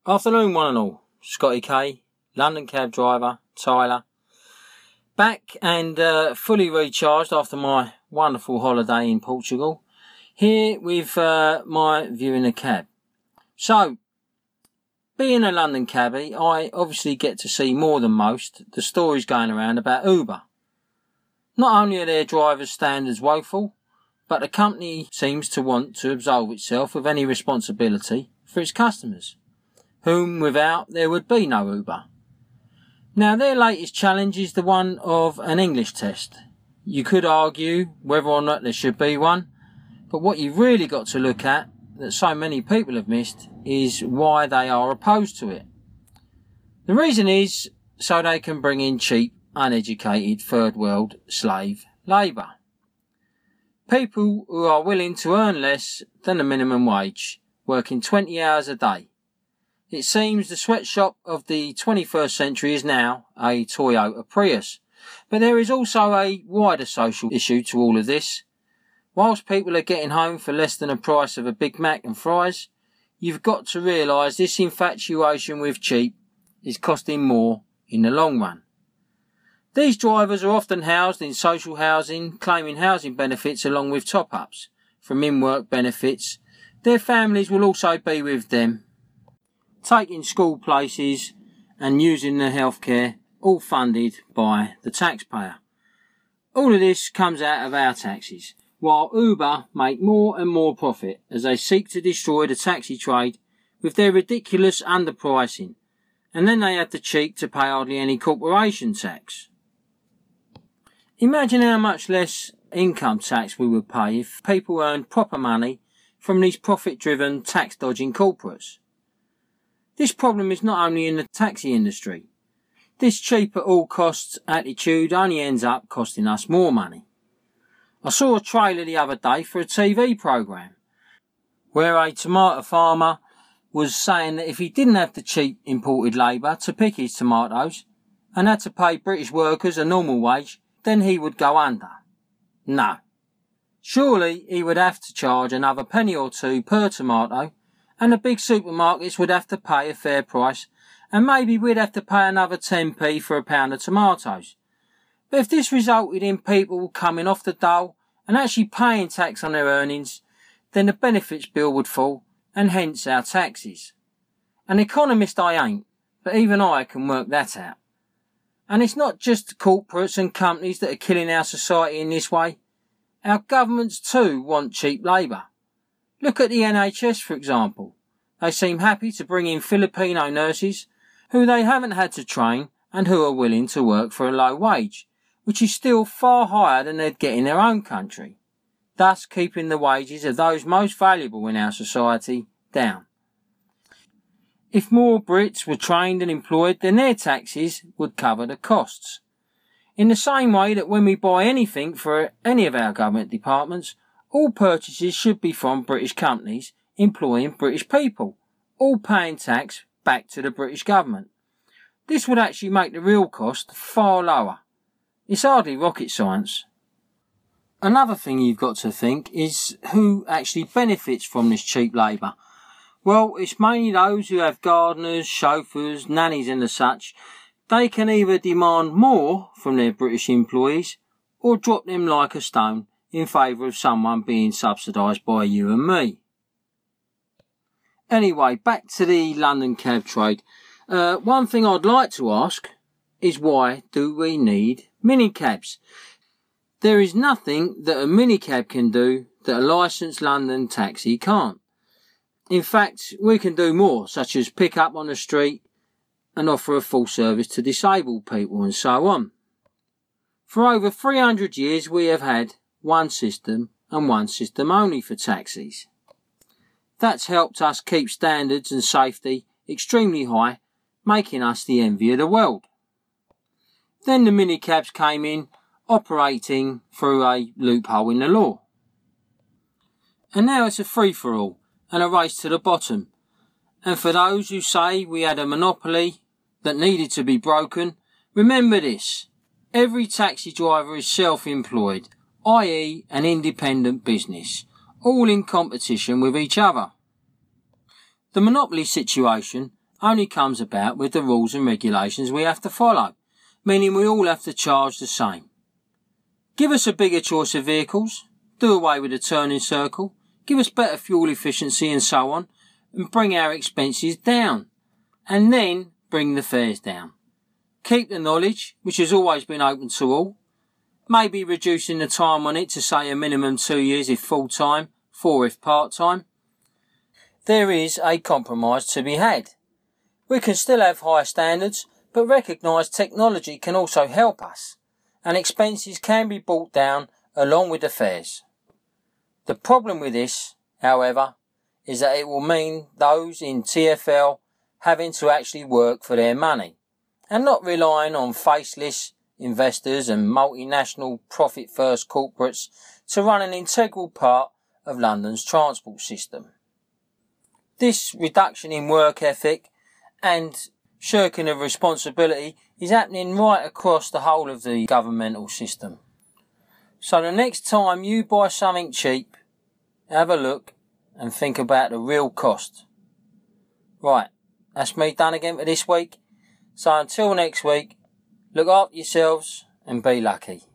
Afternoon one and all, Scotty K, London cab driver, Tyler. Back and fully recharged after my wonderful holiday in Portugal. Here with my view in a cab. So, being a London cabbie, I obviously get to see more than most the stories going around about Uber. Not only are their drivers' standards woeful, but the company seems to want to absolve itself of any responsibility for its customers, whom without there would be no Uber. Now their latest challenge is the one of an English test. You could argue whether or not there should be one, but what you've really got to look at, that so many people have missed, is why they are opposed to it. The reason is so they can bring in cheap, uneducated third world slave labour. People who are willing to earn less than the minimum wage, working 20 hours a day. It seems the sweatshop of the 21st century is now a Toyota Prius. But there is also a wider social issue to all of this. Whilst people are getting home for less than the price of a Big Mac and fries, you've got to realise this infatuation with cheap is costing more in the long run. These drivers are often housed in social housing, claiming housing benefits along with top-ups from in-work benefits. Their families will also be with them, taking school places and using the healthcare, all funded by the taxpayer. All of this comes out of our taxes, while Uber make more and more profit as they seek to destroy the taxi trade with their ridiculous underpricing, and then they have the cheek to pay hardly any corporation tax. Imagine how much less income tax we would pay if people earned proper money from these profit-driven, tax-dodging corporates. This problem is not only in the taxi industry. This cheap at all costs attitude only ends up costing us more money. I saw a trailer the other day for a TV programme where a tomato farmer was saying that if he didn't have the cheap imported labour to pick his tomatoes and had to pay British workers a normal wage, then he would go under. No. Surely he would have to charge another penny or two per tomato, and the big supermarkets would have to pay a fair price, and maybe we'd have to pay another 10p for a pound of tomatoes. But if this resulted in people coming off the dole and actually paying tax on their earnings, then the benefits bill would fall, and hence our taxes. An economist I ain't, but even I can work that out. And it's not just corporates and companies that are killing our society in this way. Our governments too want cheap labour. Look at the NHS, for example. They seem happy to bring in Filipino nurses who they haven't had to train and who are willing to work for a low wage, which is still far higher than they'd get in their own country, thus keeping the wages of those most valuable in our society down. If more Brits were trained and employed, then their taxes would cover the costs. In the same way that when we buy anything for any of our government departments, all purchases should be from British companies employing British people, all paying tax back to the British government. This would actually make the real cost far lower. It's hardly rocket science. Another thing you've got to think is who actually benefits from this cheap labour. Well, it's mainly those who have gardeners, chauffeurs, nannies and the such. They can either demand more from their British employees or drop them like a stone in favour of someone being subsidised by you and me. Anyway, back to the London cab trade. One thing I'd like to ask is why do we need minicabs? There is nothing that a minicab can do that a licensed London taxi can't. In fact, we can do more, such as pick up on the street and offer a full service to disabled people and so on. For over 300 years we have had one system and one system only for taxis. That's helped us keep standards and safety extremely high, making us the envy of the world. Then the minicabs came in, operating through a loophole in the law. And now it's a free-for-all and a race to the bottom. And for those who say we had a monopoly that needed to be broken, remember this: every taxi driver is self-employed, i.e. an independent business, all in competition with each other. The monopoly situation only comes about with the rules and regulations we have to follow, meaning we all have to charge the same. Give us a bigger choice of vehicles, do away with the turning circle, give us better fuel efficiency and so on, and bring our expenses down. And then bring the fares down. Keep the knowledge, which has always been open to all. Maybe reducing the time on it to say a minimum 2 years if full-time, 4 if part-time. There is a compromise to be had. We can still have high standards, but recognise technology can also help us, and expenses can be brought down along with the fares. The problem with this, however, is that it will mean those in TfL having to actually work for their money, and not relying on faceless investors and multinational profit-first corporates to run an integral part of London's transport system. This reduction in work ethic and shirking of responsibility is happening right across the whole of the governmental system. So the next time you buy something cheap, have a look and think about the real cost. Right, that's me done again for this week. So until next week, look after yourselves and be lucky.